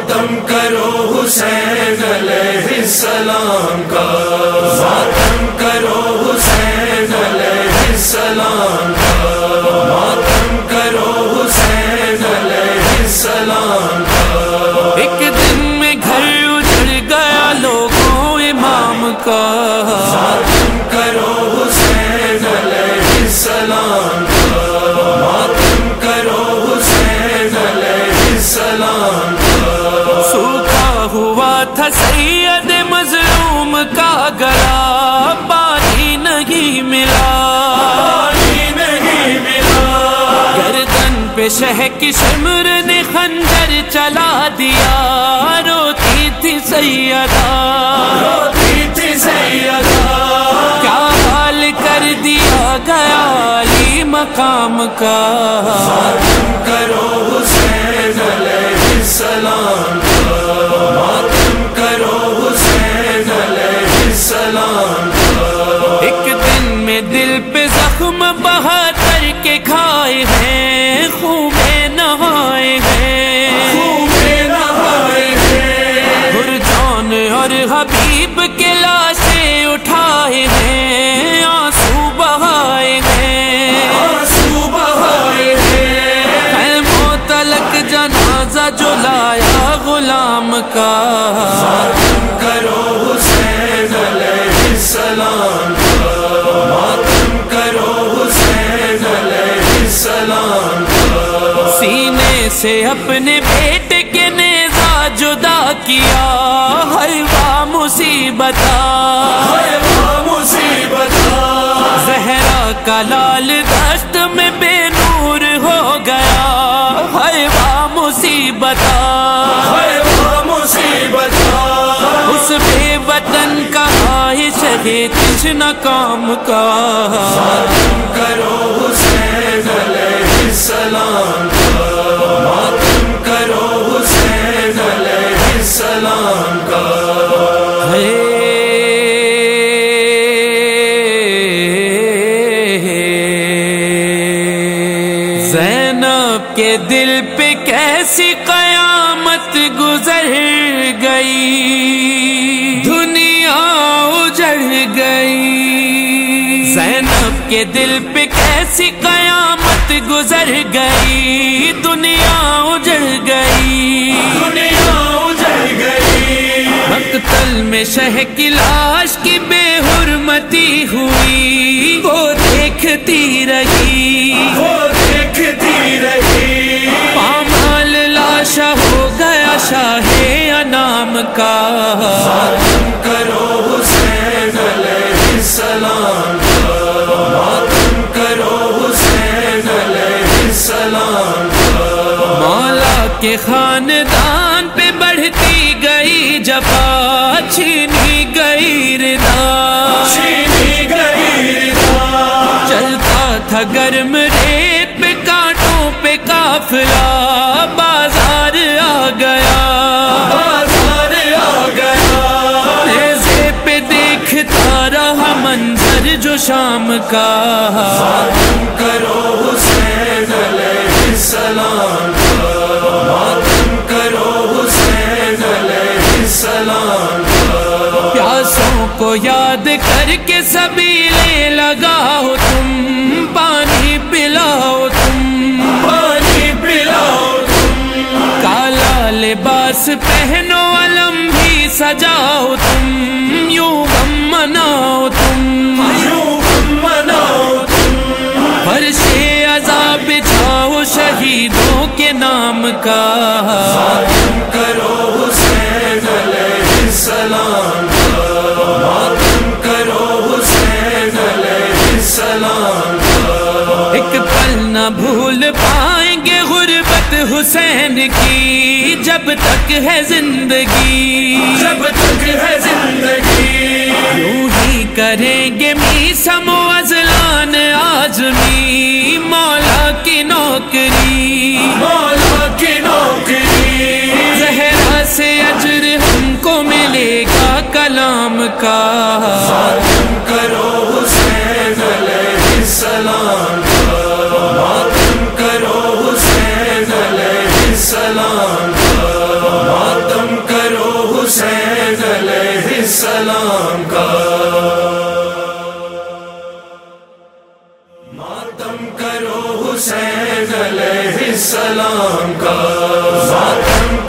ماتم کرو حسین علیہ السلام کا، ماتم کرو حسین علیہ السلام کا، ماتم کرو حسین علیہ السلام کا۔ ایک دن میں گھر اجڑ گیا لوگوں امام کا، ماتم کرو حسین علیہ السلام کا، ماتم کرو حسین علیہ السلام کا۔ سوکھا ہوا تھا سید مظلوم کا گلا، پانی نہیں ملا، پانی نہیں ملا، گردن پہ شہ کی شمر نے خنجر چلا دیا، روتی تھی سیدہ، روتی تھی سیدہ، کیا حال کر دیا گیا علی مقام کا۔ ماتم کرو حسین علیہ السلام کا، ماتم کرو حسین علیہ السلام کا۔ ایک دن میں دل پہ زخم 72 کے کھائے ہیں، خون میں نہائے ہیں، خون میں نہائے ہیں، جان اور حبیب کے لاشیں اٹھائے ہیں، آنسو بہائے ہیں، آنسو بہائے ہیں، خیموں تلک جنازہ جو لایا غلام کا۔ ماتم کرو حسین علیہ السلام کا، ماتم کرو حسین علیہ السلام کا۔ سینے سے اپنے بیٹے کے نیزہ جدا کیا، حلوہ مصیبتا، حلوہ مصیبتا، زہرا کا لال دشت میں بے نور ہو گیا، حلوہ مصیبتا، حلوہ مصیبتا، اس بے وطن کا عائش ہے تشنا کام کا۔ ماتم کرو حسین علیہ السلام کا، ماتم کرو حسین علیہ السلام کا۔ زینب کے دل پہ کیسی قیامت گزر گئی، دنیا اجڑ گئی، زینب کے دل پہ کیسی قیامت گزر گئی، دنیا اجڑ گئی، دنیا اجڑ گئی، مقتل میں شہ کی لاش کی بے حرمتی ہوئی، وہ دیکھتی رہی، وہ دیکھتی رہی، پامال لاشا ہو گیا شاہ انام کا۔ ماتم کرو حسین علیہ السلام کا، ماتم کرو حسین علیہ السلام کا۔ مولا کے خاندان پہ بڑھتی گئی جفا، چھینی گئی رضا، چھینی گئی رضا، چلتا تھا گرم ریت پہ کانٹوں پہ قافلہ، بازار آ گیا، بازار آ گیا، نیزے پہ دیکھتا رہا منظر جو شام کا۔ ماتم کرو حسین علیہ السلام کا، ماتم کرو حسین علیہ السلام کا۔ پیاسوں کو یاد کر کے سبیلیں لگاؤ تم، پانی پلاؤ تم، پانی پلاؤ تم، کالا لباس پہنو علم بھی سجاؤ تم، یوں غم مناؤ تم، یوں غم مناؤ تم، فرش عذاب بچھاؤ شہیدوں کے نام کا۔ ماتم کرو حسین علیہ السلام کا، ماتم کرو حسین علیہ السلام کا۔ ایک پل نہ بھول پائیں گے غربت حسین کی، جب تک ہے زندگی، جب تک ہے زندگی، یوں ہی کریں گے میثم و ازلان آزمی، مولا کی نوکری، مولا کی نوکری، زہرا سے اجر ہم کو ملے گا کلام کا۔ ماتم کرو حسین علیہ السلام کا، ماتم کرو حسین علیہ السلام کا، السلام کا ماتم کرو حسین علیہ السلام کا ماتم